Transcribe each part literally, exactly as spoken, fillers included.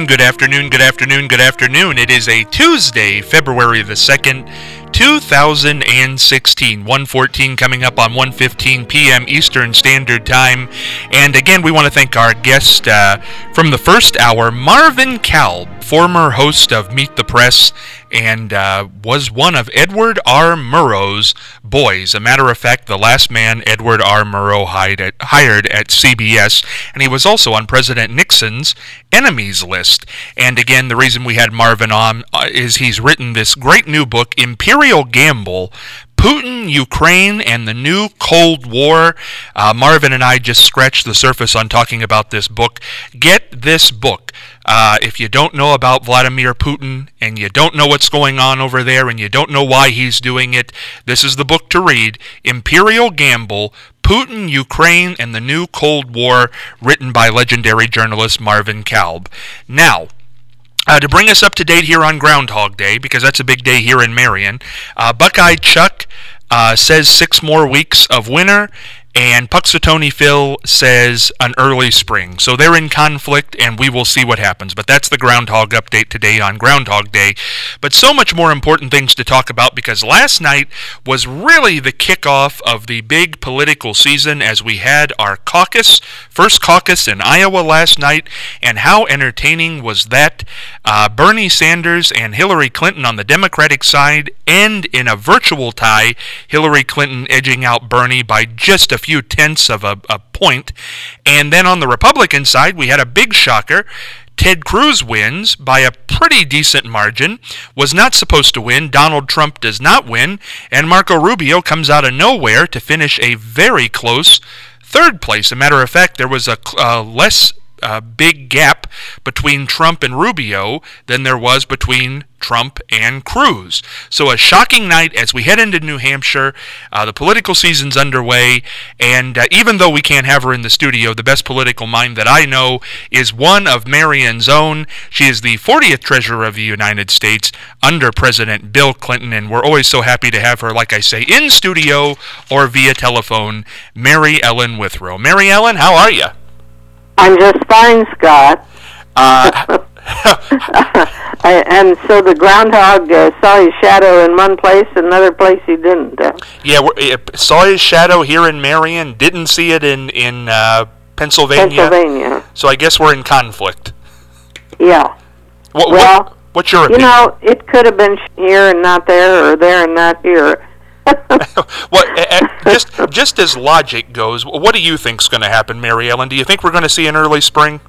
good afternoon, good afternoon, good afternoon. It is a Tuesday, February the second, two thousand sixteen. one fourteen coming up on one fifteen p.m. Eastern Standard Time. And again, we want to thank our guest uh, from the first hour, Marvin Kalb, former host of Meet the Press, and uh, was one of Edward R. Murrow's boys. A matter of fact, the last man Edward R. Murrow hired at, hired at C B S, and he was also on President Nixon's enemies list. And again, the reason we had Marvin on uh, is he's written this great new book, Imperial Gamble, Putin, Ukraine, and the New Cold War. Uh, Marvin and I just scratched the surface on talking about this book. Get this book. Uh, if you don't know about Vladimir Putin, and you don't know what's going on over there, and you don't know why he's doing it, this is the book to read. Imperial Gamble, Putin, Ukraine, and the New Cold War, written by legendary journalist Marvin Kalb. Now, Uh, to bring us up to date here on Groundhog Day, because that's a big day here in Marion, uh, Buckeye Chuck uh, says six more weeks of winter, and Puxatony Phil says an early spring. So they're in conflict, and we will see what happens. But that's the Groundhog update today on Groundhog Day. But so much more important things to talk about, because last night was really the kickoff of the big political season as we had our caucus, first caucus in Iowa last night, and how entertaining was that? Uh, Bernie Sanders and Hillary Clinton on the Democratic side end in a virtual tie, Hillary Clinton edging out Bernie by just a few tenths of a, a point. And then on the Republican side, we had a big shocker. Ted Cruz wins by a pretty decent margin, was not supposed to win. Donald Trump does not win, and Marco Rubio comes out of nowhere to finish a very close third place. As a matter of fact, there was a uh, less uh, big gap between Trump and Rubio than there was between Trump and Cruz. So a shocking night as we head into New Hampshire. Uh, the political season's underway, and uh, even though we can't have her in the studio, the best political mind that I know is one of Marion's own. She is the fortieth Treasurer of the United States under President Bill Clinton, and we're always so happy to have her, like I say, in studio or via telephone, Mary Ellen Withrow. Mary Ellen, how are you? I'm just fine, Scott. Uh... I, and so the groundhog uh, saw his shadow in one place, another place he didn't. Uh. Yeah, we saw his shadow here in Marion, didn't see it in, in uh, Pennsylvania. Pennsylvania. So I guess we're in conflict. Yeah. What, well, what, what's your opinion? You know, it could have been here and not there, or there and not here. Well, just, just as logic goes, what do you think's going to happen, Mary Ellen? Do you think we're going to see an early spring?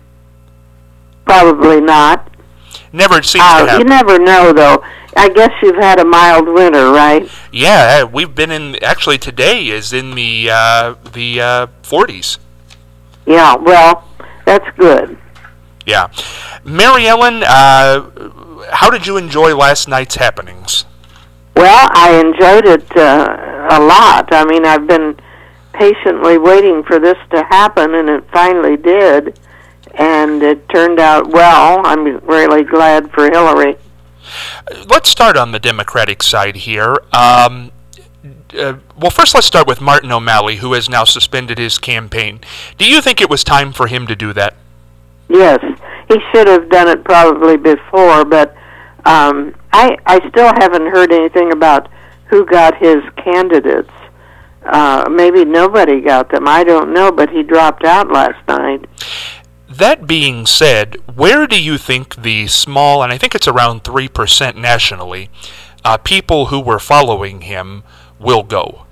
Probably not. Never seems uh, to happen. You never know, though. I guess you've had a mild winter, right? Yeah, we've been in. Actually, today is in the uh, the uh, forties. Yeah, well, that's good. Yeah, Mary Ellen, uh, how did you enjoy last night's happenings? Well, I enjoyed it uh, a lot. I mean, I've been patiently waiting for this to happen, and it finally did. And it turned out well. I'm really glad for Hillary. Let's start on the Democratic side here. Um, uh, well, first let's start with Martin O'Malley, who has now suspended his campaign. Do you think it was time for him to do that? Yes. He should have done it probably before, but um, I, I still haven't heard anything about who got his candidates. Uh, maybe nobody got them. I don't know, but he dropped out last night. That being said, where do you think the small, and I think it's around three percent nationally, uh, people who were following him will go?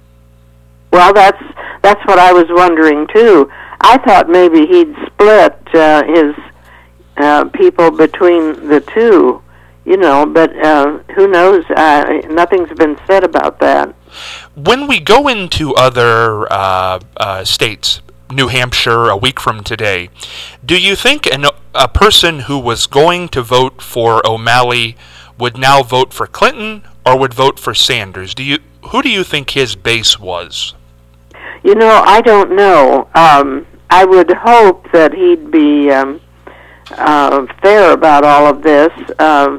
Well, that's that's what I was wondering, too. I thought maybe he'd split uh, his uh, people between the two, you know, but uh, who knows? Uh, nothing's been said about that. When we go into other uh, uh, states, New Hampshire a week from today, do you think an, a person who was going to vote for O'Malley would now vote for Clinton or would vote for Sanders? Do you who do you think his base was? You know, I don't know. Um, I would hope that he'd be um, uh, fair about all of this. Um,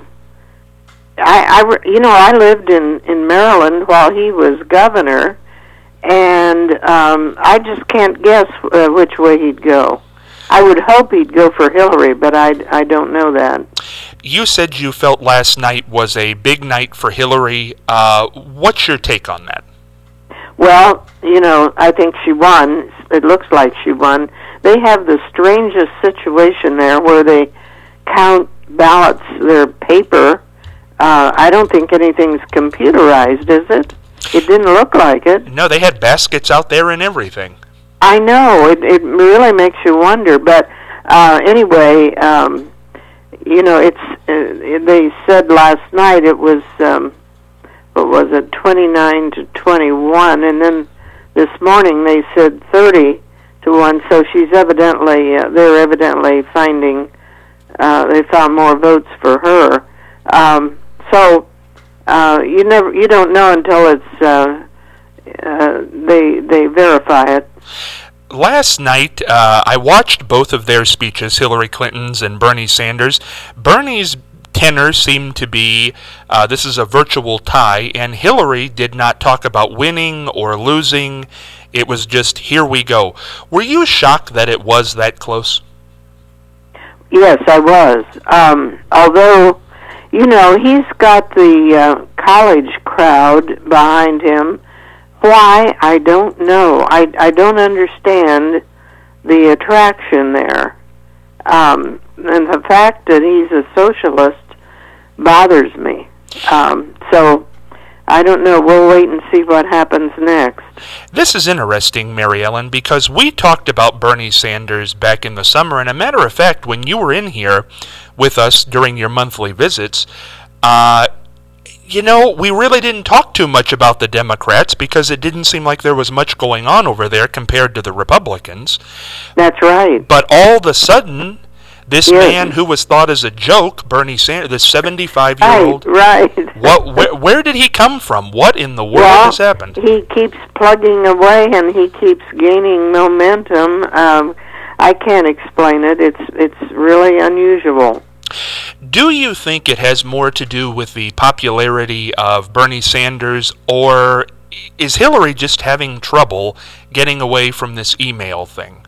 I, I, you know, I lived in, in Maryland while he was governor, and um, I just can't guess uh, which way he'd go. I would hope he'd go for Hillary, but I, I don't know that. You said you felt last night was a big night for Hillary. Uh, what's your take on that? Well, you know, I think she won. It looks like she won. They have the strangest situation there where they count ballots, their paper. Uh, I don't think anything's computerized, is it? It didn't look like it. No, they had baskets out there and everything. I know. It, it really makes you wonder. But uh, anyway, um, you know, it's. Uh, they said last night it was, um, what was it, twenty-nine to twenty-one, and then this morning they said thirty to one. So she's evidently, uh, they're evidently finding, uh, they found more votes for her. Um, so uh, you never, you don't know until it's uh, uh, they they verify it. Last night, uh, I watched both of their speeches, Hillary Clinton's and Bernie Sanders. Bernie's tenor seemed to be, uh, this is a virtual tie, and Hillary did not talk about winning or losing. It was just, here we go. Were you shocked that it was that close? Yes, I was. Um, although, you know, he's got the uh, college crowd behind him. Why? I don't know. I, I don't understand the attraction there. Um, and the fact that he's a socialist bothers me. Um, so, I don't know. We'll wait and see what happens next. This is interesting, Mary Ellen, because we talked about Bernie Sanders back in the summer, and a matter of fact, when you were in here with us during your monthly visits, uh, you know, we really didn't talk too much about the Democrats because it didn't seem like there was much going on over there compared to the Republicans. That's right. But all of a sudden, this yes. man who was thought as a joke, Bernie Sanders, the seventy-five-year-old, right, right. what, where, where did he come from? What in the world well, has happened? He keeps plugging away and he keeps gaining momentum. Um, I can't explain it. It's it's really unusual. Do you think it has more to do with the popularity of Bernie Sanders, or is Hillary just having trouble getting away from this email thing?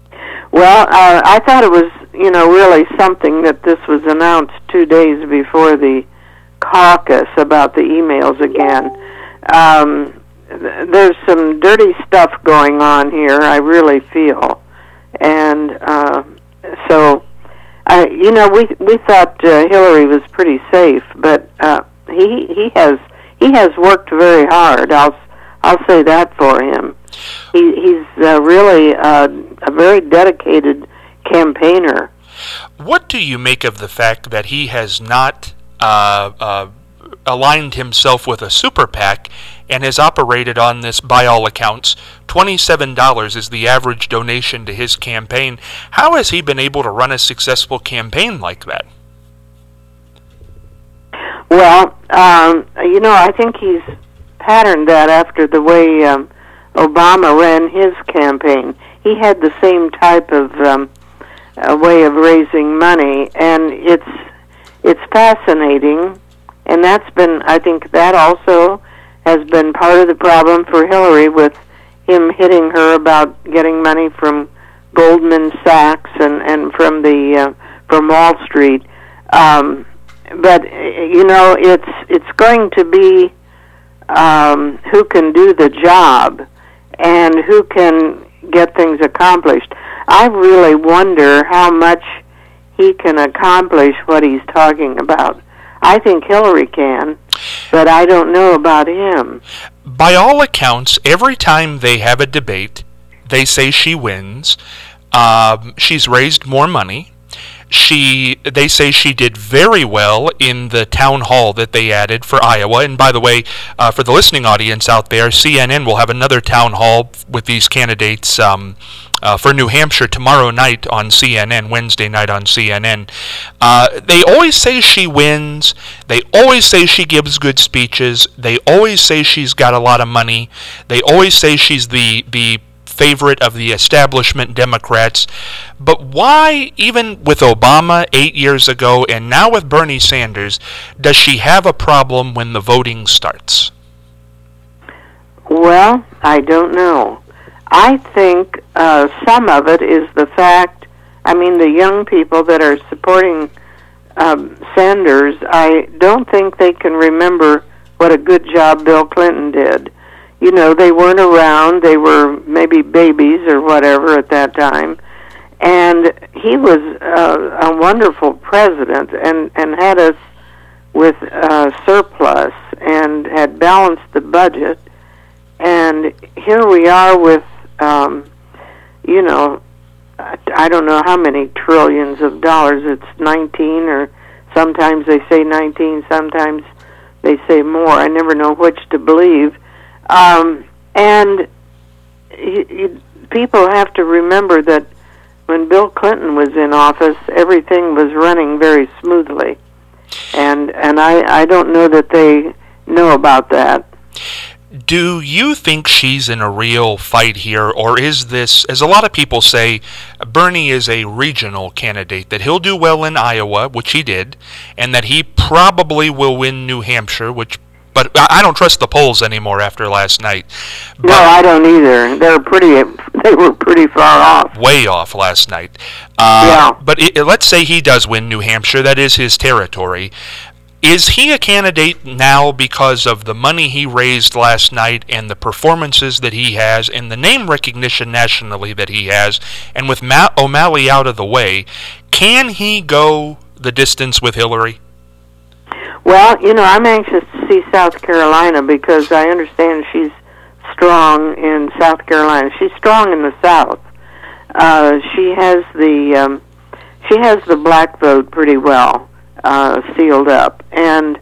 Well, uh, I thought it was, you know, really something that this was announced two days before the caucus about the emails again. Um, th- there's some dirty stuff going on here, I really feel. And uh, so... Uh, you know, we we thought uh, Hillary was pretty safe, but uh, he he has he has worked very hard. I'll I'll say that for him. He he's uh, really uh, a very dedicated campaigner. What do you make of the fact that he has not uh, uh, aligned himself with a super PAC and has operated on this, by all accounts, twenty-seven dollars is the average donation to his campaign? How has he been able to run a successful campaign like that? Well, um, you know, I think he's patterned that after the way um, Obama ran his campaign. He had the same type of um, uh, way of raising money, and it's it's fascinating, and that's been, I think that also has been part of the problem for Hillary, with him hitting her about getting money from Goldman Sachs and, and from the uh, from Wall Street. Um, but you know, it's it's going to be um, who can do the job and who can get things accomplished. I really wonder how much he can accomplish what he's talking about. I think Hillary can, but I don't know about him. By all accounts, every time they have a debate, they say she wins. Um, she's raised more money. She, they say she did very well in the town hall that they added for Iowa. And by the way, uh, for the listening audience out there, C N N will have another town hall with these candidates um, uh, for New Hampshire tomorrow night on C N N, Wednesday night on C N N. Uh, they always say she wins. They always say she gives good speeches. They always say she's got a lot of money. They always say she's the the favorite of the establishment Democrats. But why, even with Obama eight years ago and now with Bernie Sanders, does she have a problem when the voting starts? Well, I don't know. I think uh, some of it is the fact I mean, the young people that are supporting um, Sanders, I don't think they can remember what a good job Bill Clinton did. You know, they weren't around. They were maybe babies or whatever at that time. And he was uh, a wonderful president and, and had us with uh, surplus and had balanced the budget. And here we are with, um, you know, I don't know how many trillions of dollars. It's nineteen, or sometimes they say nineteen, sometimes they say more. I never know which to believe. Um, and you, you, people have to remember that when Bill Clinton was in office, everything was running very smoothly. And and I, I don't know that they know about that. Do you think she's in a real fight here, or is this, as a lot of people say, Bernie is a regional candidate, that he'll do well in Iowa, which he did, and that he probably will win New Hampshire, which, but I don't trust the polls anymore after last night. But no, I don't either. They're pretty, they were pretty far off. Way off last night. Uh, yeah. But it, let's say he does win New Hampshire, that is his territory. Is he a candidate now because of the money he raised last night and the performances that he has and the name recognition nationally that he has, and with Ma- O'Malley out of the way, can he go the distance with Hillary? Well, you know, I'm anxious to see South Carolina because I understand she's strong in South Carolina. She's strong in the South. Uh, she has the um, she has the black vote pretty well. Uh, sealed up, and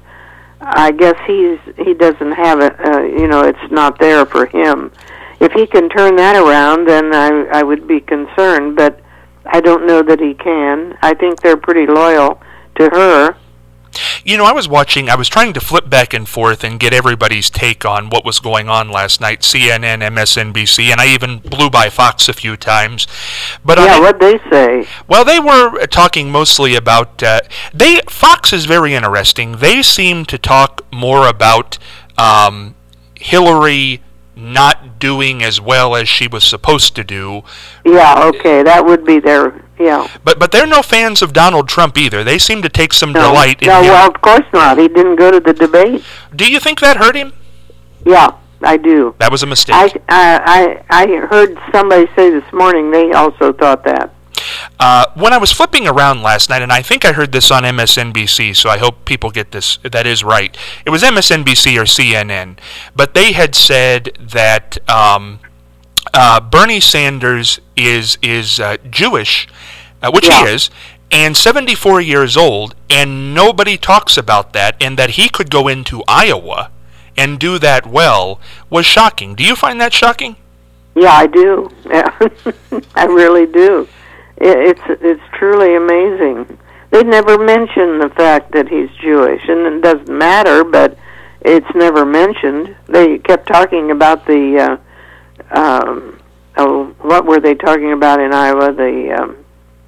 I guess he's he doesn't have it. Uh, you know, it's not there for him. If he can turn that around, then I I would be concerned. But I don't know that he can. I think they're pretty loyal to her. You know, I was watching, I was trying to flip back and forth and get everybody's take on what was going on last night, C N N, M S N B C, and I even blew by Fox a few times. But yeah, I, what'd they say? Well, they were talking mostly about, uh, they Fox is very interesting. They seem to talk more about um, Hillary not doing as well as she was supposed to do. Yeah, okay, that would be their... Yeah. But but they're no fans of Donald Trump either. They seem to take some no. delight in no, him. No, well, of course not. He didn't go to the debate. Do you think that hurt him? Yeah, I do. That was a mistake. I, I, I, I heard somebody say this morning they also thought that. Uh, when I was flipping around last night, and I think I heard this on M S N B C, so I hope people get this, that is right. It was M S N B C or C N N, but they had said that um, uh, Bernie Sanders is is uh, Jewish, uh, which yeah. he is, and seventy-four years old, and nobody talks about that, and that he could go into Iowa and do that well was shocking. Do you find that shocking? Yeah, I do. Yeah. I really do. It's it's truly amazing. They never mention the fact that he's Jewish, and it doesn't matter, but it's never mentioned. They kept talking about the, uh, um, oh, what were they talking about in Iowa? The um,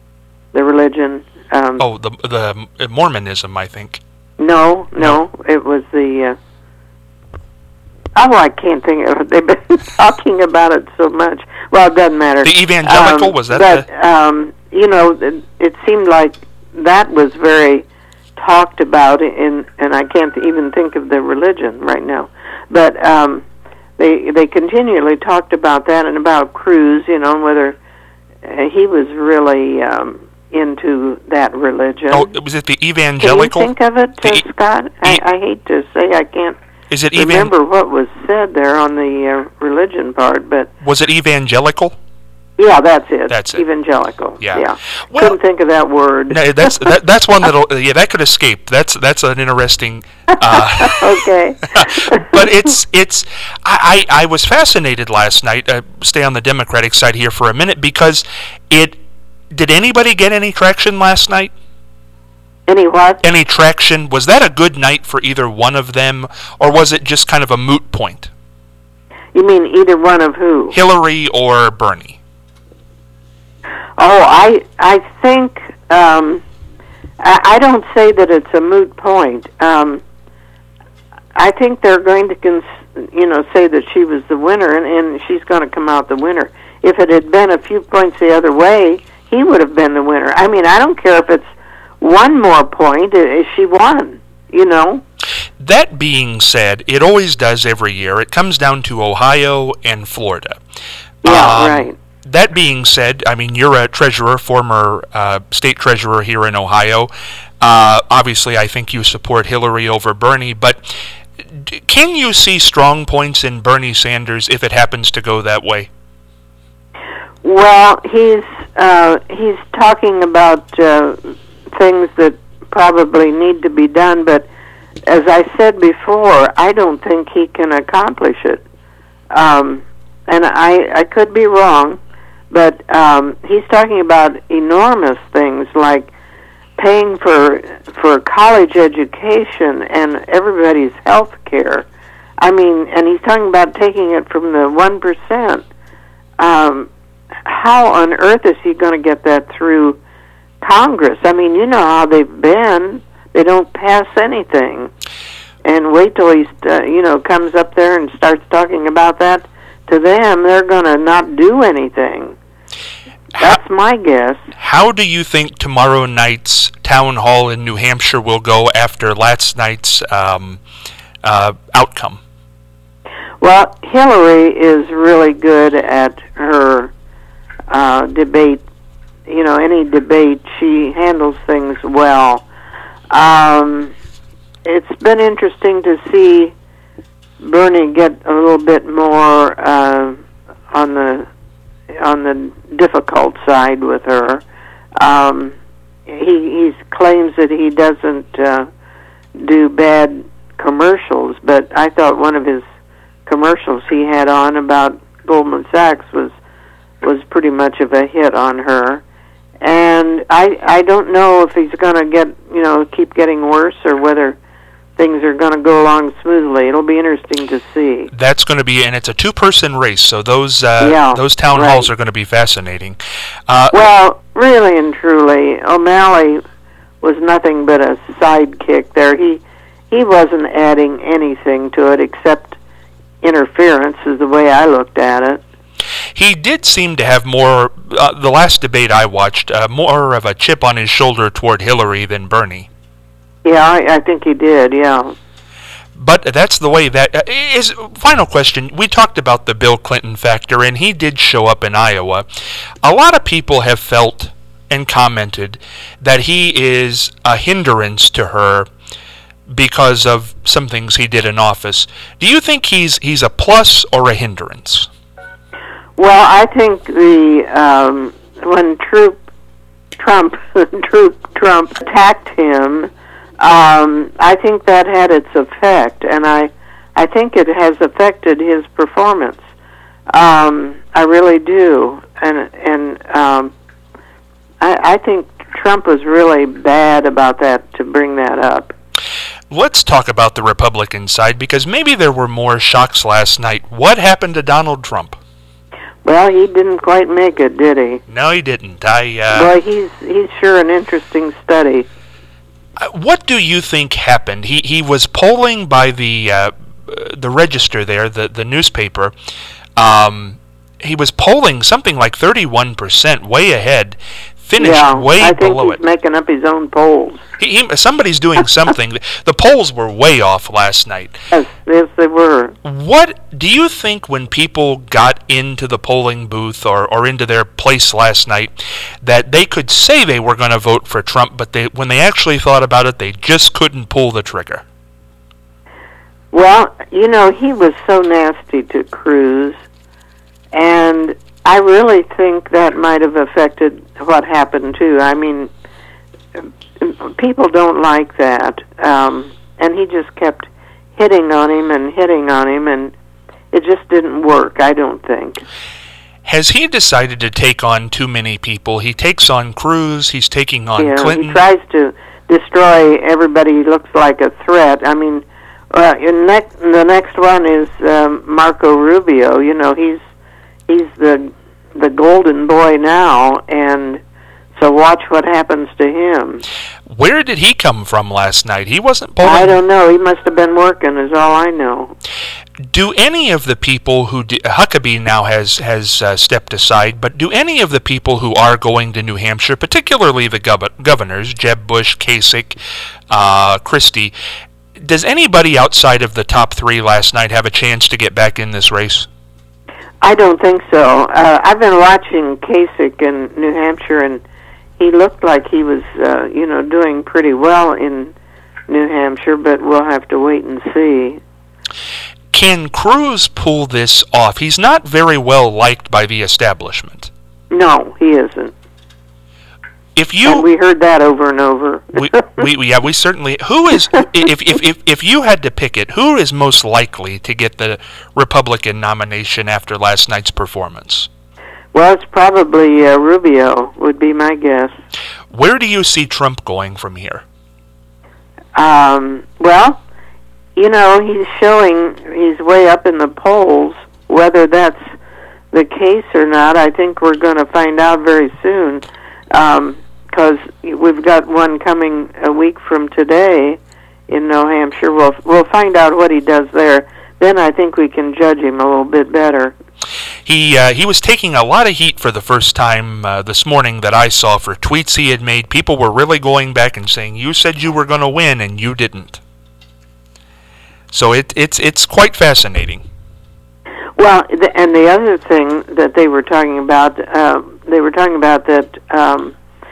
the religion. Um, oh, the the Mormonism, I think. No, no, it was the. Uh, oh, I can't think of it. They've been talking about it so much. Well, it doesn't matter. The evangelical, um, was that but, the... um, you know, it, it seemed like that was very talked about in, and I can't even think of the religion right now. But um, they they continually talked about that and about Cruz, you know, whether uh, he was really um, into that religion. Oh, was it the evangelical? Can you think of it, uh, e- Scott? E- I, I hate to say I can't Is it remember evan- what was said there on the uh, religion part, but... Was it evangelical? Yeah, that's it. That's it. Evangelical. Yeah. yeah. Well, couldn't think of that word. No, that's that, that's one that'll yeah that could escape. That's that's an interesting. Uh, okay. But it's it's I, I I was fascinated last night. Uh, stay on the Democratic side here for a minute because it did anybody get any traction last night? Any what? Any traction? Was that a good night for either one of them, or was it just kind of a moot point? You mean either one of who? Hillary or Bernie? Oh, I I think um, I, I don't say that it's a moot point. Um, I think they're going to, cons- you know, say that she was the winner, and, and she's going to come out the winner. If it had been a few points the other way, he would have been the winner. I mean, I don't care if it's one more point, she won, you know? That being said, it always does every year. It comes down to Ohio and Florida. Yeah, um, right. That being said, I mean, you're a treasurer, former uh, state treasurer here in Ohio. Uh, obviously, I think you support Hillary over Bernie, but can you see strong points in Bernie Sanders if it happens to go that way? Well, he's uh, he's talking about uh, things that probably need to be done, but as I said before, I don't think he can accomplish it. Um, and I, I could be wrong, but um, he's talking about enormous things like paying for for college education and everybody's health care. I mean, and he's talking about taking it from the one percent. Um, how on earth is he going to get that through Congress? I mean, you know how they've been. They don't pass anything. And wait till he, uh, you know, comes up there and starts talking about that to them. They're going to not do anything. That's how, my guess. How do you think tomorrow night's town hall in New Hampshire will go after last night's um, uh, outcome? Well, Hillary is really good at her uh, debate. You know, any debate, she handles things well. Um, it's been interesting to see Bernie get a little bit more uh, on the on the difficult side with her. Um, he he claims that he doesn't uh, do bad commercials, but I thought one of his commercials he had on about Goldman Sachs was was pretty much of a hit on her. And I I don't know if he's going to get, you know, keep getting worse or whether things are going to go along smoothly. It'll be interesting to see. That's going to be, and it's a two-person race, so those uh, yeah, those town right. halls are going to be fascinating. Uh, well, really and truly, O'Malley was nothing but a sidekick there. He he wasn't adding anything to it except interference, is the way I looked at it. He did seem to have more, uh, the last debate I watched, uh, more of a chip on his shoulder toward Hillary than Bernie. Yeah, I, I think he did, yeah. But that's the way that uh, is. Final question. We talked about the Bill Clinton factor, and he did show up in Iowa. A lot of people have felt and commented that he is a hindrance to her because of some things he did in office. Do you think he's he's a plus or a hindrance? Well, I think the um, when Troop Trump Troop Trump attacked him, um, I think that had its effect, and I I think it has affected his performance. Um, I really do, and and um, I, I think Trump was really bad about that to bring that up. Let's talk about the Republican side, because maybe there were more shocks last night. What happened to Donald Trump? Well, he didn't quite make it, did he? No, he didn't. I. Uh, Boy, he's he's sure an interesting study. What do you think happened? He he was polling by the uh, the Register there, the the newspaper. Um, he was polling something like thirty-one percent, way ahead. Finished yeah, way I think below he's it. making up his own polls. He, he, somebody's doing something. The polls were way off last night. Yes, yes, they were. What do you think when people got into the polling booth or, or into their place last night that they could say they were going to vote for Trump, but they when they actually thought about it, they just couldn't pull the trigger? Well, you know, he was so nasty to Cruz, and I really think that might have affected what happened, too. I mean, people don't like that. Um, and he just kept hitting on him and hitting on him, and it just didn't work, I don't think. Has he decided to take on too many people? He takes on Cruz, he's taking on yeah, Clinton. He tries to destroy everybody who looks like a threat. I mean, uh, in next, the next one is um, Marco Rubio. You know, he's he's the the golden boy now, and so watch what happens to him. Where did he come from last night? He wasn't polling. I don't know. He must have been working, is all I know. Do any of the people who d- Huckabee now has has uh, stepped aside, but do any of the people who are going to New Hampshire, particularly the gov- governors, Jeb Bush, Kasich, uh, Christie, does anybody outside of the top three last night have a chance to get back in this race? I don't think so. Uh, I've been watching Kasich in New Hampshire, and he looked like he was, uh, you know, doing pretty well in New Hampshire, but we'll have to wait and see. Can Cruz pull this off? He's not very well liked by the establishment. No, he isn't. If you, and we heard that over and over. we, we, yeah, we certainly. Who is, if, if if if you had to pick it, who is most likely to get the Republican nomination after last night's performance? Well, it's probably uh, Rubio, would be my guess. Where do you see Trump going from here? Um, well, you know, he's showing he's way up in the polls. Whether that's the case or not, I think we're going to find out very soon. Um, because we've got one coming a week from today in New Hampshire. We'll we'll find out what he does there. Then I think we can judge him a little bit better. He uh, he was taking a lot of heat for the first time uh, this morning that I saw for tweets he had made. People were really going back and saying, "You said you were going to win, and you didn't." So it it's it's quite fascinating. Well, the, and the other thing that they were talking about, uh, they were talking about that. Um,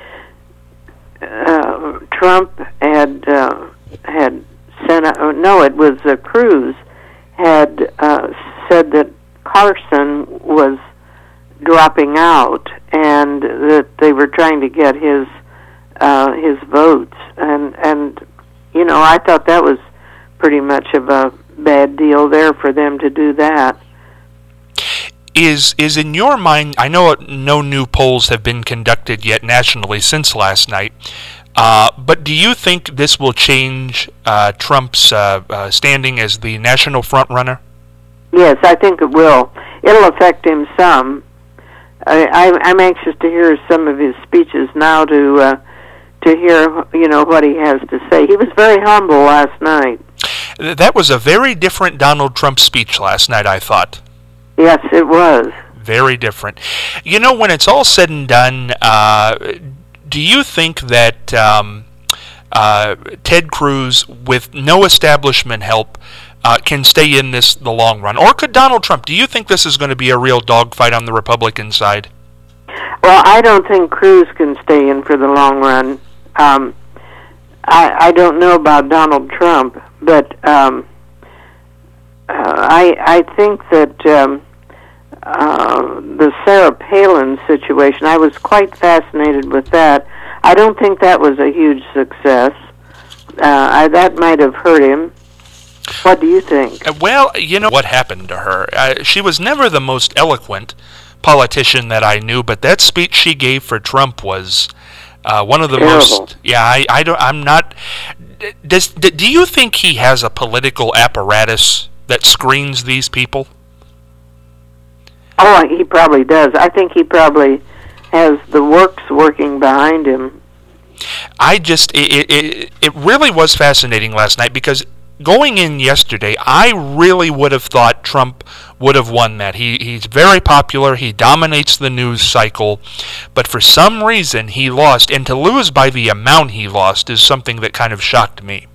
Uh, Trump had uh, had sent. A, no, it was uh, Cruz had uh, said that Carson was dropping out, and that they were trying to get his uh, his votes. And and you know, I thought that was pretty much of a bad deal there for them to do that. Is is in your mind, I know no new polls have been conducted yet nationally since last night, uh, but do you think this will change uh, Trump's uh, uh, standing as the national frontrunner? Yes, I think it will. It'll affect him some. I, I, I'm anxious to hear some of his speeches now to uh, to hear, you know, what he has to say. He was very humble last night. That was a very different Donald Trump speech last night, I thought. Yes, it was. Very different. You know, when it's all said and done, uh, do you think that um, uh, Ted Cruz, with no establishment help, uh, can stay in this the long run? Or could Donald Trump? Do you think this is going to be a real dogfight on the Republican side? Well, I don't think Cruz can stay in for the long run. Um, I, I don't know about Donald Trump, but um, uh, I I think that um, uh, the Sarah Palin situation, I was quite fascinated with that. I don't think that was a huge success. Uh, I, that might have hurt him. What do you think? Uh, well, you know what happened to her. Uh, she was never the most eloquent politician that I knew, but that speech she gave for Trump was uh, one of the Terrible. most. Yeah, I, I don't. I'm not. Does do you think he has a political apparatus that screens these people? Oh, he probably does. I think he probably has the works working behind him. I just it it it really was fascinating last night because going in yesterday, I really would have thought Trump would have won that. He he's very popular. He dominates the news cycle, but for some reason he lost, and to lose by the amount he lost is something that kind of shocked me.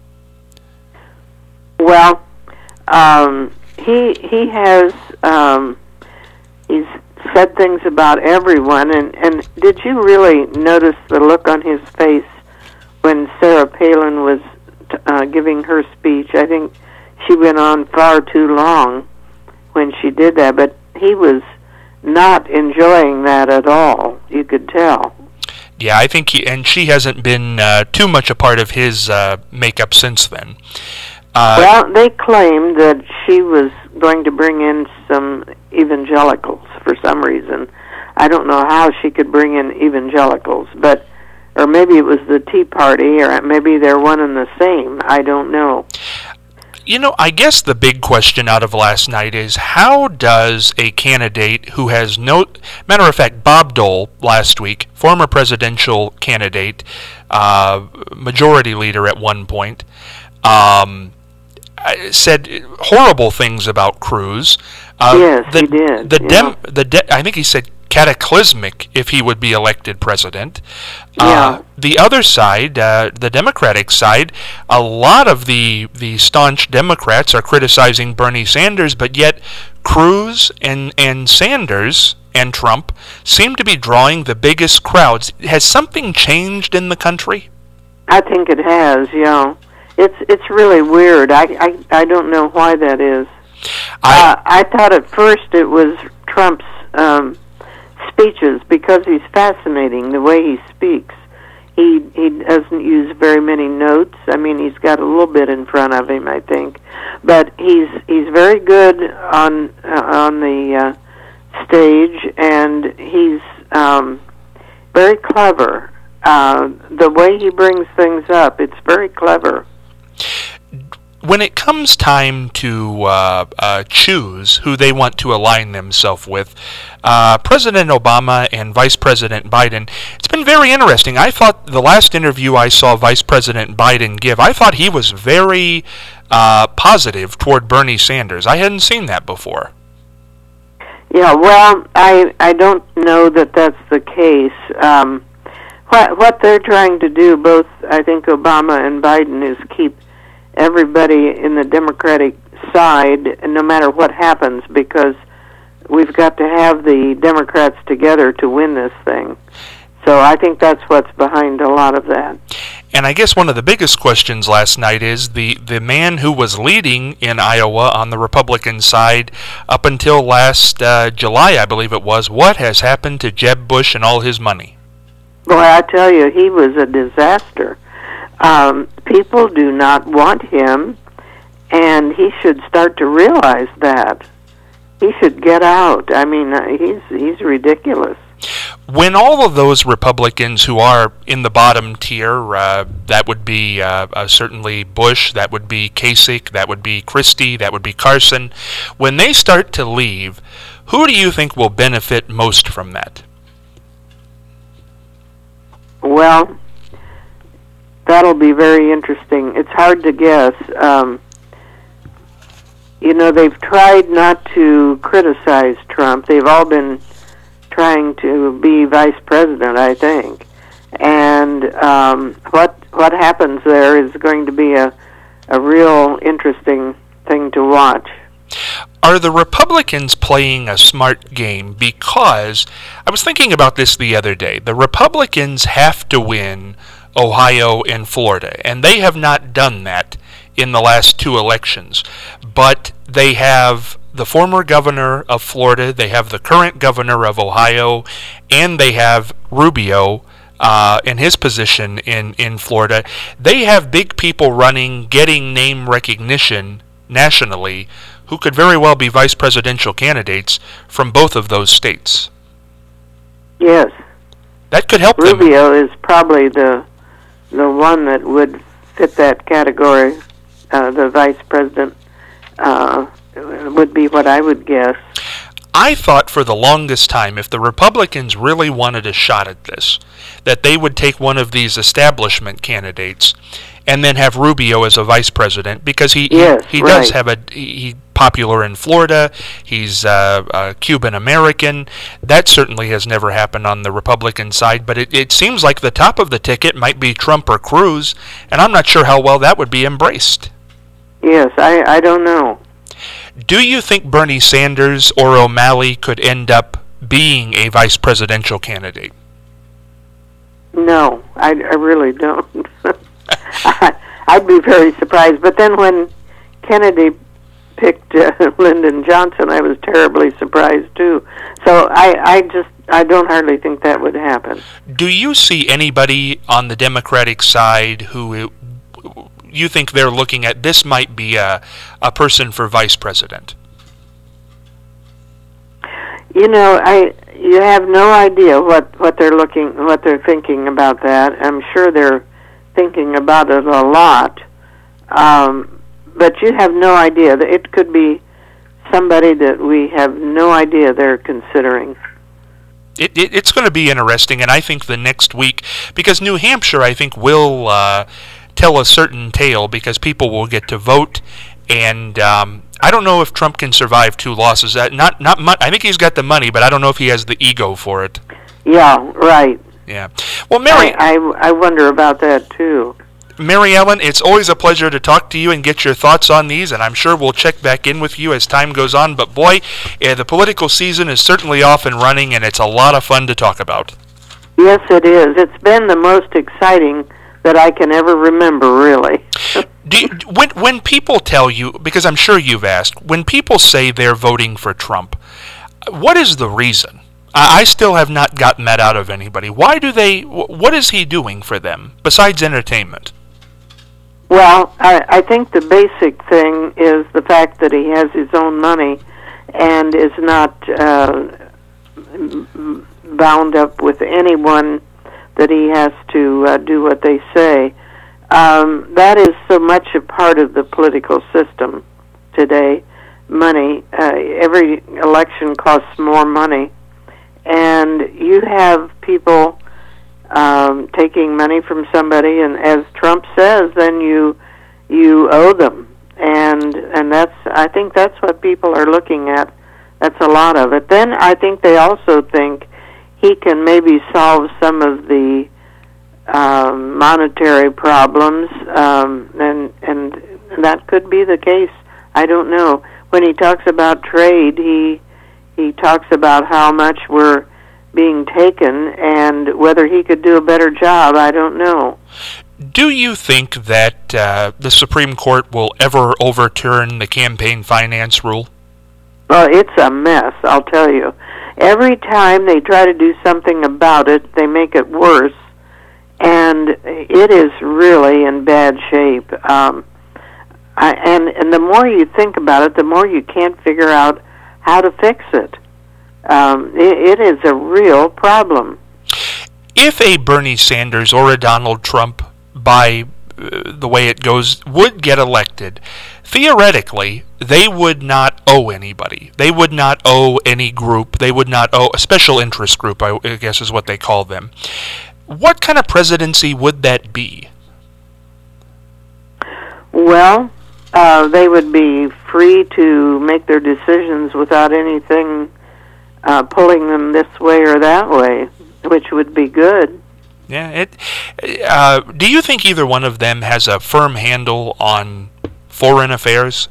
Well, um, he he has um, he's said things about everyone, and and did you really notice the look on his face when Sarah Palin was uh, giving her speech? I think she went on far too long when she did that, but he was not enjoying that at all. You could tell. Yeah, I think he, and she hasn't been uh, too much a part of his uh, makeup since then. Uh, well, they claimed that she was going to bring in some evangelicals for some reason. I don't know how she could bring in evangelicals, but or maybe it was the Tea Party, or maybe they're one and the same. I don't know. You know, I guess the big question out of last night is how does a candidate who has no... Matter of fact, Bob Dole last week, former presidential candidate, uh, majority leader at one point, um, said horrible things about Cruz. Uh, yes, the, he did. The dem, yeah. the de- I think he said cataclysmic if he would be elected president. Yeah. Uh, the other side, uh, the Democratic side, a lot of the the staunch Democrats are criticizing Bernie Sanders, but yet Cruz and and Sanders and Trump seem to be drawing the biggest crowds. Has something changed in the country? I think it has. Yeah, it's it's really weird. I I, I don't know why that is. I uh, I thought at first it was Trump's um, speeches, because he's fascinating the way he speaks. He he doesn't use very many notes. I mean, he's got a little bit in front of him, I think, but he's he's very good on uh, on the uh, stage, and he's um, very clever. Uh, the way he brings things up, it's very clever. When it comes time to uh, uh, choose who they want to align themselves with, uh, President Obama and Vice President Biden, it's been very interesting. I thought the last interview I saw Vice President Biden give, I thought he was very uh, positive toward Bernie Sanders. I hadn't seen that before. Yeah, well, I I don't know that that's the case. Um, what what they're trying to do, both I think Obama and Biden, is keep everybody in the Democratic side, no matter what happens, because we've got to have the Democrats together to win this thing. So I think that's what's behind a lot of that. And I guess one of the biggest questions last night is the, the man who was leading in Iowa on the Republican side up until last uh, July, I believe it was, what has happened to Jeb Bush and all his money? Boy, I tell you, he was a disaster. Um, people do not want him, and he should start to realize that. He should get out. I mean, uh, he's he's ridiculous. When all of those Republicans who are in the bottom tier, uh, that would be uh, uh, certainly Bush, that would be Kasich, that would be Christie, that would be Carson, when they start to leave, who do you think will benefit most from that? Well, that'll be very interesting. It's hard to guess. Um, you know, they've tried not to criticize Trump. They've all been trying to be vice president, I think. And um, what what happens there is going to be a, a real interesting thing to watch. Are the Republicans playing a smart game? Because I was thinking about this the other day. The Republicans have to win Ohio and Florida, and they have not done that in the last two elections. But they have the former governor of Florida, they have the current governor of Ohio, and they have Rubio uh, in his position in, in Florida. They have big people running, getting name recognition nationally, who could very well be vice presidential candidates from both of those states. Yes. That could help Rubio them. Rubio is probably the the one that would fit that category. Uh, the vice president uh, would be what I would guess. I thought for the longest time, if the Republicans really wanted a shot at this, that they would take one of these establishment candidates and then have Rubio as a vice president, because he yes, he, he right. does have a he, he popular in Florida. He's uh, uh, Cuban American. That certainly has never happened on the Republican side. But it, it seems like the top of the ticket might be Trump or Cruz, and I'm not sure how well that would be embraced. Yes, I I don't know. Do you think Bernie Sanders or O'Malley could end up being a vice presidential candidate? No, I, I really don't. I'd be very surprised. But then when Kennedy picked uh, Lyndon Johnson, I was terribly surprised too. So I, I just I don't hardly think that would happen. Do you see anybody on the Democratic side who you think they're looking at, this might be a, a person for vice president? You know, I you have no idea what, what they're looking what they're thinking about that. I'm sure they're thinking about it a lot, um, but you have no idea. It could be somebody that we have no idea they're considering. It, it it's going to be interesting, and I think the next week, because New Hampshire, I think, will uh, tell a certain tale, because people will get to vote. and um, I don't know if Trump can survive two losses. Uh, not not mu- I think he's got the money, but I don't know if he has the ego for it. Yeah, right. Yeah. Well, Mary, I, I, I wonder about that too. Mary Ellen, it's always a pleasure to talk to you and get your thoughts on these, and I'm sure we'll check back in with you as time goes on. But boy, uh, the political season is certainly off and running, and it's a lot of fun to talk about. Yes, it is. It's been the most exciting that I can ever remember, really. Do you, when when people tell you, because I'm sure you've asked, when people say they're voting for Trump, what is the reason? I, I still have not gotten that out of anybody. Why do they? What is he doing for them besides entertainment? Well, I, I think the basic thing is the fact that he has his own money and is not uh, bound up with anyone that he has to uh, do what they say. Um, that is so much a part of the political system today. Money. Uh, every election costs more money. And you have people um, taking money from somebody, and as Trump says, then you you owe them. And and that's I think that's what people are looking at. That's a lot of it. Then I think they also think he can maybe solve some of the um, monetary problems, um, and and that could be the case. I don't know. When he talks about trade, he he talks about how much we're being taken, and whether he could do a better job, I don't know. Do you think that uh, the Supreme Court will ever overturn the campaign finance rule? Well, it's a mess, I'll tell you. Every time they try to do something about it, they make it worse, and it is really in bad shape. Um, I, and, and the more you think about it, the more you can't figure out how to fix it. Um, it, it is a real problem. If a Bernie Sanders or a Donald Trump, by uh, the way it goes, would get elected, theoretically, they would not owe anybody. They would not owe any group. They would not owe a special interest group, I guess is what they call them. What kind of presidency would that be? Well, uh, they would be free to make their decisions without anything uh, pulling them this way or that way, which would be good. Yeah. It. Uh, do you think either one of them has a firm handle on foreign affairs?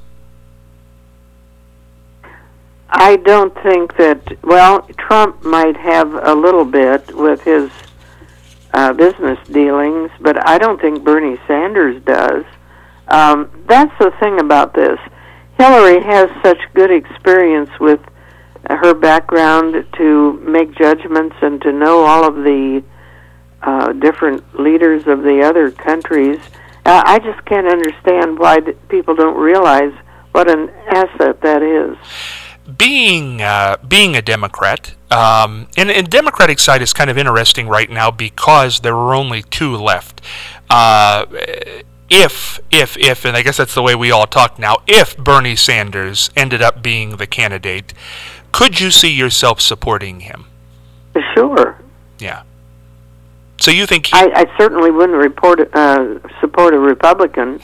I don't think that, well, Trump might have a little bit with his uh, business dealings, but I don't think Bernie Sanders does. Um, that's the thing about this. Hillary has such good experience with her background to make judgments and to know all of the uh, different leaders of the other countries. Uh, I just can't understand why th- people don't realize what an asset that is. Being uh, being a Democrat, um, and, and Democratic side is kind of interesting right now because there are only two left. Uh, if, if, if, and I guess that's the way we all talk now, if Bernie Sanders ended up being the candidate, could you see yourself supporting him? Sure. Yeah. So you think... He... I, I certainly wouldn't report, uh, support a Republican.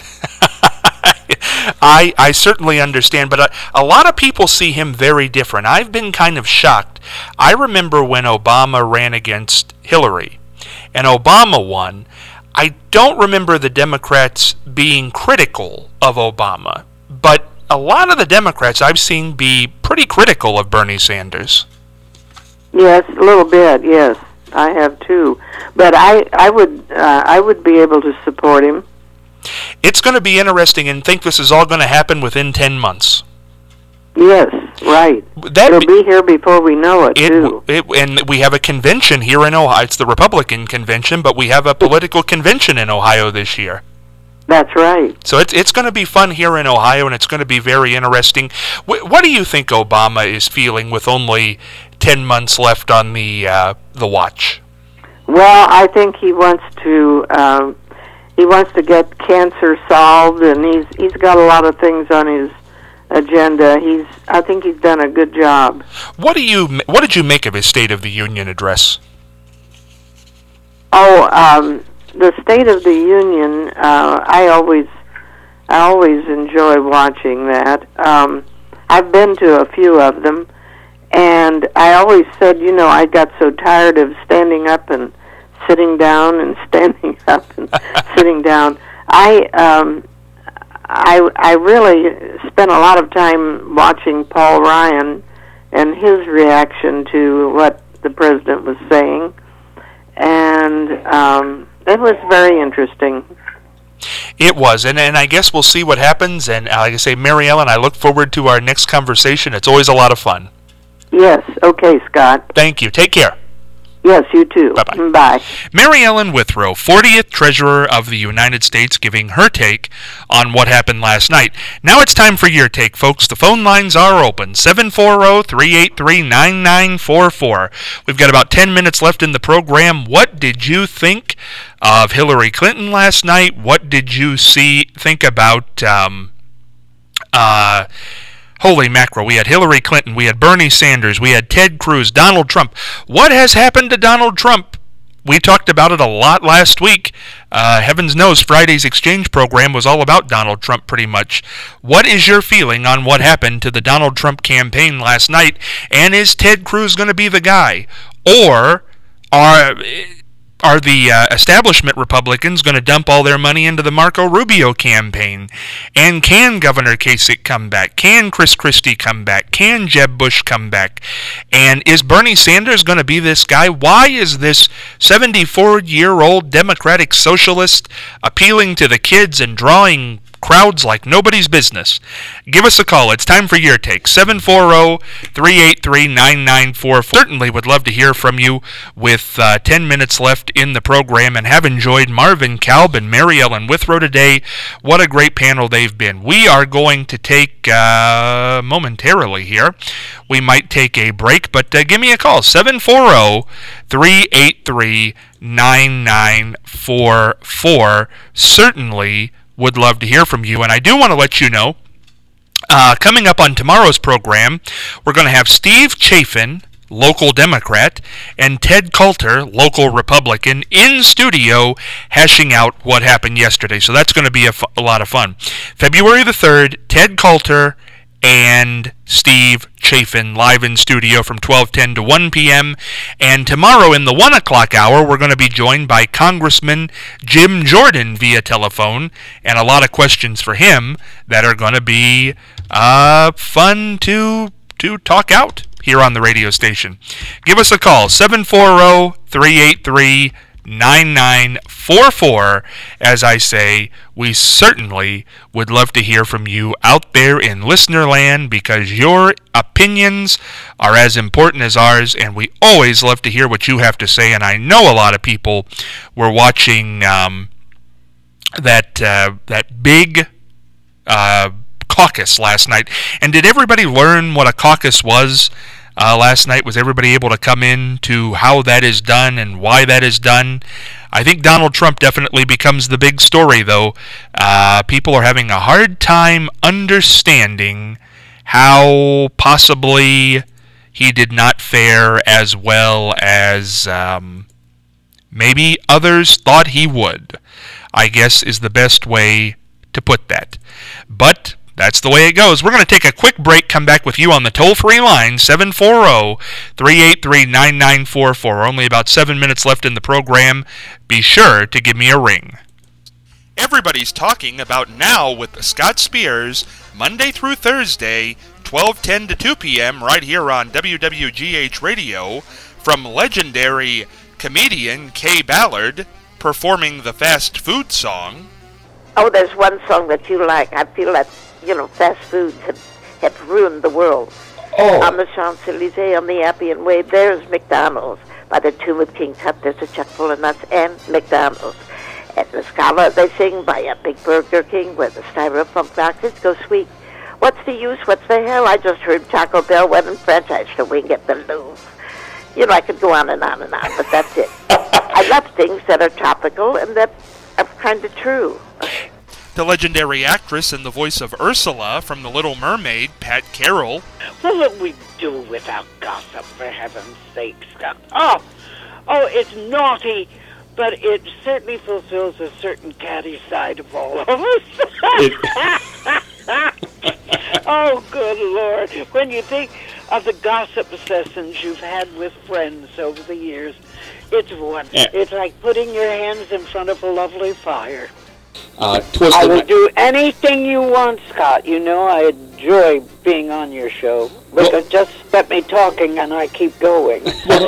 I I certainly understand, but a, a lot of people see him very different. I've been kind of shocked. I remember when Obama ran against Hillary, and Obama won. I don't remember the Democrats being critical of Obama, but a lot of the Democrats I've seen be pretty critical of Bernie Sanders. Yes, a little bit, yes. I have too. But I, I would uh, I would be able to support him. It's going to be interesting, and think this is all going to happen within ten months. Yes, right. That It'll be here before we know it, it, too. It, and we have a convention here in Ohio. It's the Republican convention, but we have a political convention in Ohio this year. That's right. So it's it's going to be fun here in Ohio, and it's going to be very interesting. What, what do you think Obama is feeling with only ten months left on the uh, the watch? Well, I think he wants to um, he wants to get cancer solved, and he's he's got a lot of things on his agenda. He's I think he's done a good job. What do you what did you make of his State of the Union address? Oh, um, the State of the Union. Uh, I always I always enjoy watching that. Um, I've been to a few of them, and I always said, you know, I got so tired of standing up and sitting down and standing up and sitting down. I um, I I really spent a lot of time watching Paul Ryan and his reaction to what the president was saying, and um, it was very interesting. It was, and, and I guess we'll see what happens, and uh, like I say, Mary Ellen, I look forward to our next conversation. It's always a lot of fun. Yes, okay, Scott. Thank you. Take care. Yes, you too. Bye-bye. Bye. Mary Ellen Withrow, fortieth Treasurer of the United States, giving her take on what happened last night. Now it's time for your take, folks. The phone lines are open, seven four zero, three eight three, nine nine four four. We've got about ten minutes left in the program. What did you think of Hillary Clinton last night? What did you see, think about... Um, uh, Holy mackerel, we had Hillary Clinton, we had Bernie Sanders, we had Ted Cruz, Donald Trump. What has happened to Donald Trump? We talked about it a lot last week. Uh, heavens knows Friday's exchange program was all about Donald Trump pretty much. What is your feeling on what happened to the Donald Trump campaign last night? And is Ted Cruz going to be the guy? Or are... Are the uh, establishment Republicans going to dump all their money into the Marco Rubio campaign? And can Governor Kasich come back? Can Chris Christie come back? Can Jeb Bush come back? And is Bernie Sanders going to be this guy? Why is this seventy-four-year-old Democratic socialist appealing to the kids and drawing crowds like nobody's business? Give us a call. It's time for your take. seven four zero, three eight three, nine nine four four. Certainly would love to hear from you with uh, ten minutes left in the program, and have enjoyed Marvin Kalb and Mary Ellen Withrow today. What a great panel they've been. We are going to take, uh, momentarily here, we might take a break, but uh, give me a call. seven four zero, three eight three, nine nine four four. Certainly would love to hear from you. And I do want to let you know, uh, coming up on tomorrow's program, we're going to have Steve Chafin, local Democrat, and Ted Coulter, local Republican, in studio hashing out what happened yesterday. So that's going to be a, f- a lot of fun. February the third, Ted Coulter and Steve Chafin live in studio from twelve ten to one p.m. And tomorrow in the one o'clock hour, we're going to be joined by Congressman Jim Jordan via telephone, and a lot of questions for him that are going to be uh, fun to to talk out here on the radio station. Give us a call, seven four zero, three eight three, nine nine four four. As I say, we certainly would love to hear from you out there in listener land, because your opinions are as important as ours, and we always love to hear what you have to say. And I know a lot of people were watching um, that uh, that big uh, caucus last night. And did everybody learn what a caucus was? Uh, last night, was everybody able to come in to how that is done and why that is done? I think Donald Trump definitely becomes the big story, though. Uh, people are having a hard time understanding how possibly he did not fare as well as um, maybe others thought he would, I guess is the best way to put that. But that's the way it goes. We're going to take a quick break, come back with you on the toll-free line, seven four zero, three eight three, nine nine four four. Only about seven minutes left in the program. Be sure to give me a ring. Everybody's talking about Now with Scott Spears, Monday through Thursday, twelve ten to two p.m. right here on W W G H Radio, from legendary comedian Kay Ballard, performing the fast food song. Oh, there's one song that you like. I feel that, you know, fast foods have, have ruined the world. Oh. On the Champs-Elysees, on the Appian Way, there's McDonald's. By the tomb of King Tut, there's a chuck full of nuts and McDonald's. At the Scala, they sing by a big Burger King where the styrofoam boxes go sweet. What's the use? What's the hell? I just heard Taco Bell went in franchise the wing at the Louvre. You know, I could go on and on and on, but that's it. I love things that are topical and that are kind of true. The legendary actress and the voice of Ursula from The Little Mermaid, Pat Carroll. What would we do without gossip, for heaven's sake, Scott? Oh, oh, it's naughty but it certainly fulfills a certain catty side of all of us. Oh, good Lord. When you think of the gossip sessions you've had with friends over the years, it's wonderful. Yeah. It's like putting your hands in front of a lovely fire. Uh, I will do anything you want, Scott. You know I enjoy being on your show. Because well, just let me talking and I keep going.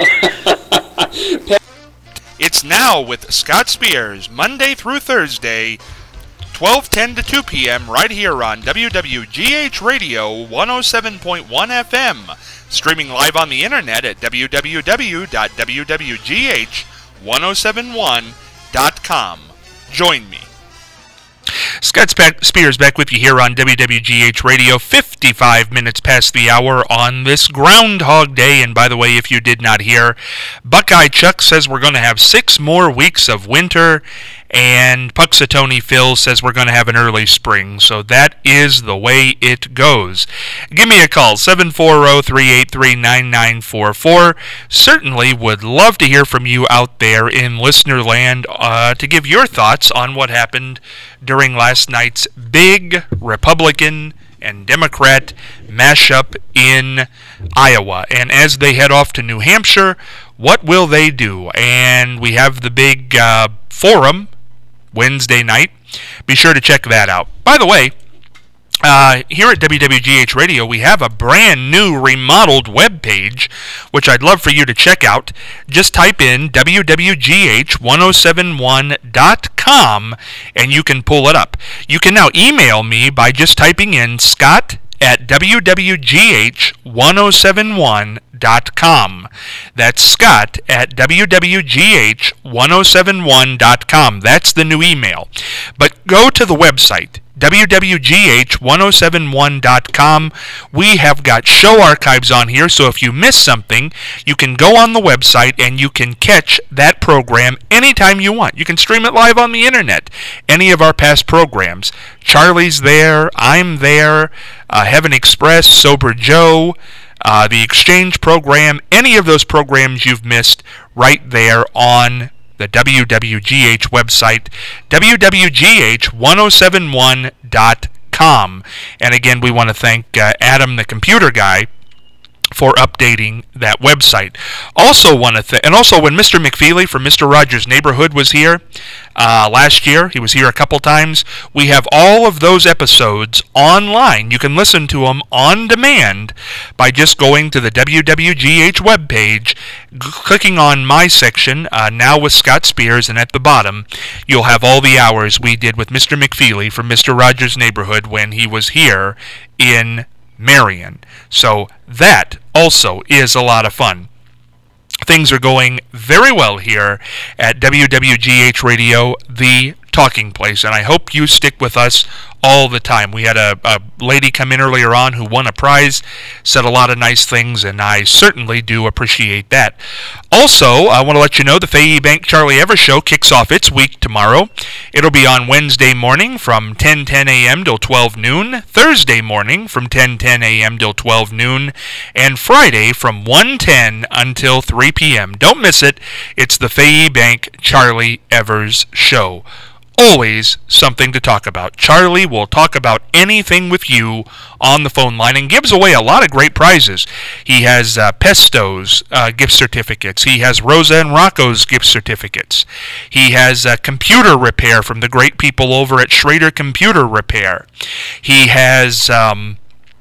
It's Now with Scott Spears, Monday through Thursday, twelve ten to two p.m. right here on W W G H Radio one oh seven point one F M. Streaming live on the internet at w w w dot w w g h one oh seven one dot com. Join me. Scott Spears back with you here on W W G H Radio, fifty-five minutes past the hour on this Groundhog Day. And by the way, if you did not hear, Buckeye Chuck says we're going to have six more weeks of winter, and Puxatony Phil says we're going to have an early spring. So that is the way it goes. Give me a call, seven four zero, three eight three, nine nine four four. Certainly would love to hear from you out there in listener land uh, to give your thoughts on what happened during last night's big Republican and Democrat mashup in Iowa. And as they head off to New Hampshire, what will they do? And we have the big uh, forum Wednesday night. Be sure to check that out. By the way, uh, here at W W G H Radio, we have a brand new remodeled web page, which I'd love for you to check out. Just type in w w g h one oh seven one dot com and you can pull it up. You can now email me by just typing in Scott at w w g h one oh seven one dot com. That's Scott at w w g h one oh seven one dot com. That's the new email. But go to the website, w w g h one oh seven one dot com. We have got show archives on here, so if you miss something, you can go on the website and you can catch that program anytime you want. You can stream it live on the internet. Any of our past programs. Charlie's there, I'm there, uh, Heaven Express, Sober Joe, uh, the Exchange program, any of those programs you've missed right there on the W W G H website, w w g h one oh seven one dot com. And again, we want to thank uh, Adam, the computer guy, for updating that website. Also want to th- and also when Mister McFeely from Mister Rogers' Neighborhood was here uh, last year, he was here a couple times, we have all of those episodes online. You can listen to them on demand by just going to the W W G H webpage, g- clicking on my section, uh, Now with Scott Spears, and at the bottom, you'll have all the hours we did with Mister McFeely from Mister Rogers' Neighborhood when he was here in Marion. So that also is a lot of fun. Things are going very well here at W W G H Radio, the talking place, and I hope you stick with us all the time. We had a, a lady come in earlier on who won a prize, said a lot of nice things, and I certainly do appreciate that. Also, I want to let you know the Fahey Bank Charlie Evers Show kicks off its week tomorrow. It'll be on Wednesday morning from ten ten a.m. till twelve noon, Thursday morning from ten ten a.m. till twelve noon, and Friday from one ten until three p.m. Don't miss it. It's the Fahey Bank Charlie Evers Show. Always something to talk about. Charlie will talk about anything with you on the phone line and gives away a lot of great prizes. He has uh, Pesto's uh, gift certificates. He has Rosa and Rocco's gift certificates. He has uh, computer repair from the great people over at Schrader Computer Repair. He has Um,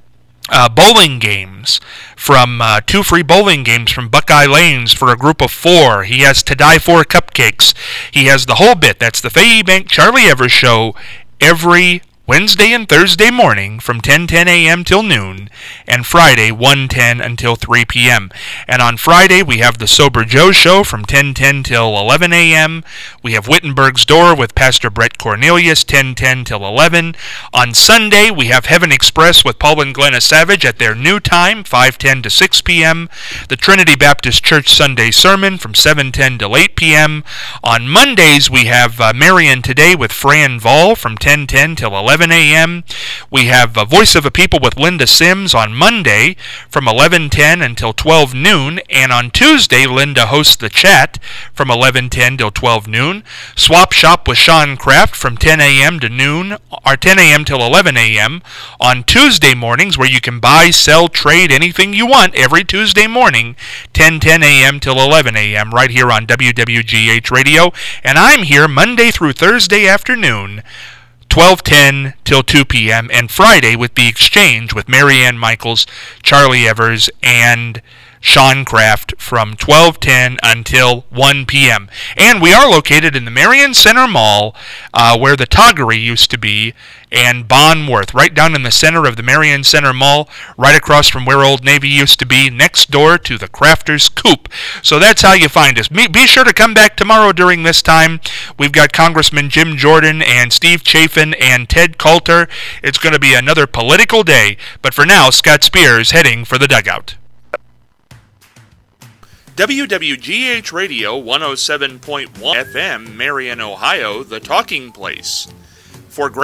Uh, bowling games from uh, two free bowling games from Buckeye Lanes for a group of four. He has to die for cupcakes. He has the whole bit. That's the Fahey Bank Charlie Evers Show every Wednesday and Thursday morning from ten ten a.m. till noon, and Friday one ten until three p.m. And on Friday we have the Sober Joe Show from ten ten till eleven a.m. We have Wittenberg's Door with Pastor Brett Cornelius, ten ten till eleven. On Sunday we have Heaven Express with Paul and Glenna Savage at their new time, five ten to six p.m. The Trinity Baptist Church Sunday Sermon from seven ten till eight p.m. On Mondays we have uh, Marion Today with Fran Vall from ten ten till eleven eleven a.m. We have a Voice of a People with Linda Sims on Monday from eleven ten until twelve noon, and on Tuesday, Linda hosts The Chat from eleven ten till twelve noon. Swap Shop with Sean Kraft from ten a.m. to noon, or ten a.m. till eleven a.m. on Tuesday mornings, where you can buy, sell, trade, anything you want every Tuesday morning, ten a.m. till eleven a.m. right here on W W G H Radio. And I'm here Monday through Thursday afternoon, twelve ten till two p.m. and Friday with The Exchange with Marianne Michaels, Charlie Evers, and Sean Kraft from twelve ten until one p.m. And we are located in the Marion Center Mall, uh, where the Toggery used to be, and Bonworth, right down in the center of the Marion Center Mall, right across from where Old Navy used to be, next door to the Crafters Coop. So that's how you find us. Be sure to come back tomorrow during this time. We've got Congressman Jim Jordan and Steve Chafin and Ted Coulter. It's going to be another political day. But for now, Scott Spears heading for the dugout. W W G H Radio one oh seven point one F M, Marion, Ohio, the talking place. For